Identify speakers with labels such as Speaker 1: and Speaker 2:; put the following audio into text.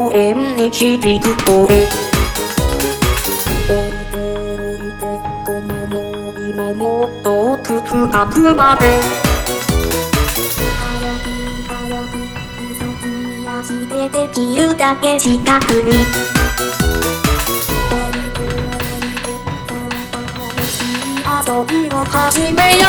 Speaker 1: 縁に響く声今もっと奥深くまで足でできるだけ近くに遊びを始めよ